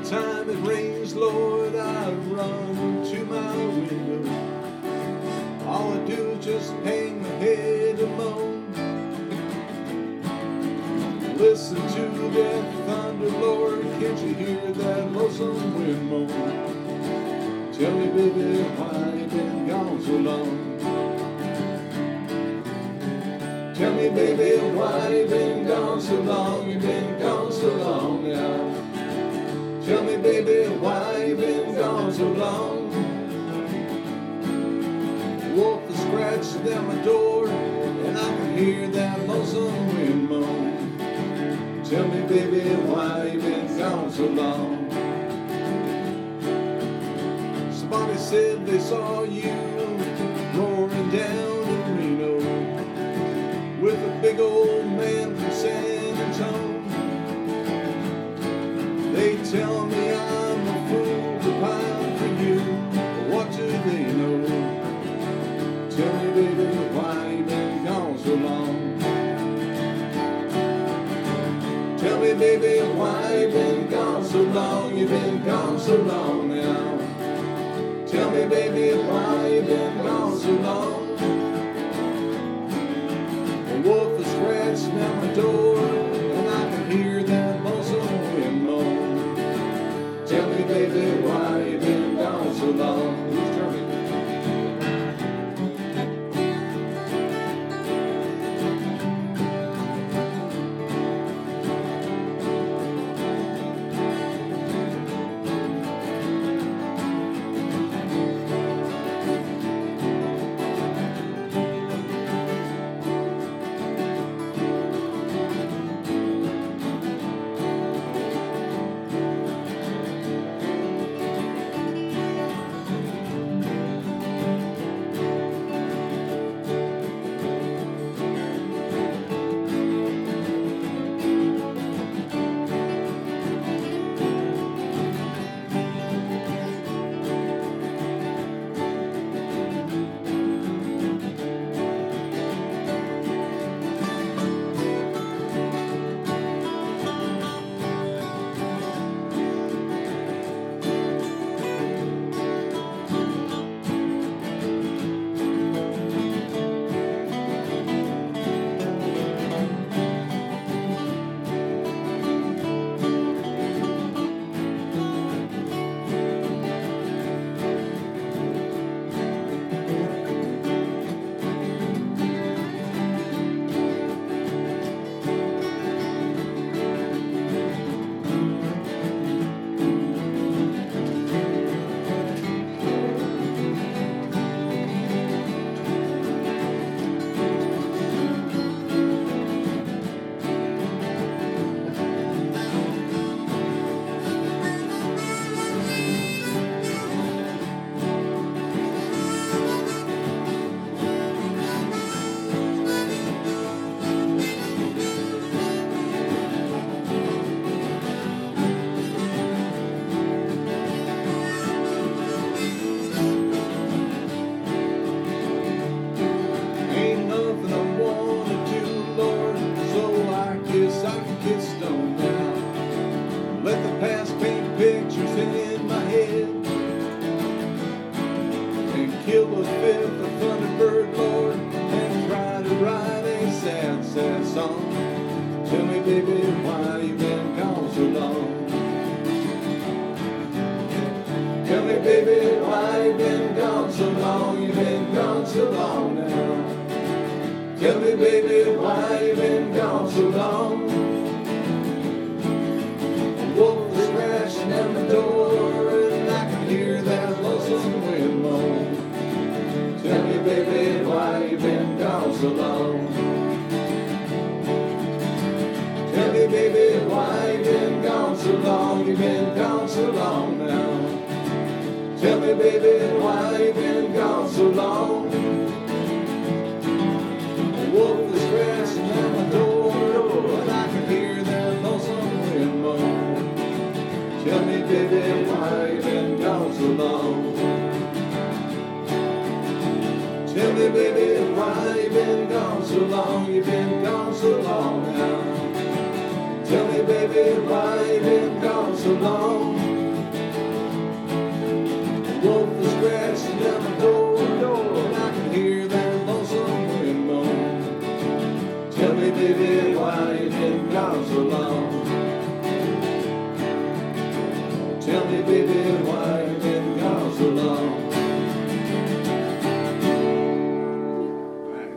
time it rains, Lord, I run to my window. All I do is just hang my head and moan. Listen to that thunder, Lord, can't you hear that lonesome wind moan? Tell me, baby, why you been gone so long? Tell me, baby, why you been gone so long? You been gone so long now. Tell me, baby, why you been gone so long? Wolf is scratching down my door, and I can hear that lonesome wind moan. Tell me, baby, why you been gone so long? Somebody said they saw you roaring down in Reno with a big old man from San Antonio. They tell me I'm a fool to pine for you, but what do they know? Tell me, baby, why you been gone so long? Tell me, baby, why you been gone so long? You been gone so long now. Tell me, baby, why you been gone so long? A wolf is scratching at my door, and I can hear that lonesome wind moan. Tell me, baby, why you been gone so long? Who's turning? Kill a fifth of Thunderbird, Lord, and try to write a sad, sad song. Tell me, baby, why you been gone so long? Tell me, baby, why you been gone so long? You been gone so long now. Tell me, baby, why you been gone so long? A wolf is crashing at my door, and I can hear that lonesome wind moan. Tell me, baby, why you been gone so long? Tell me, baby, why you been gone so long? You been gone so long now. Tell me, baby, why you been gone so long? A wolf is crashing at my door, and I can hear that lonesome wind moan. Tell me, baby, why you been gone so long? Tell me, baby, why you been gone so long? You been gone so long now. Tell me, baby, why you been gone so long? Tell me, baby,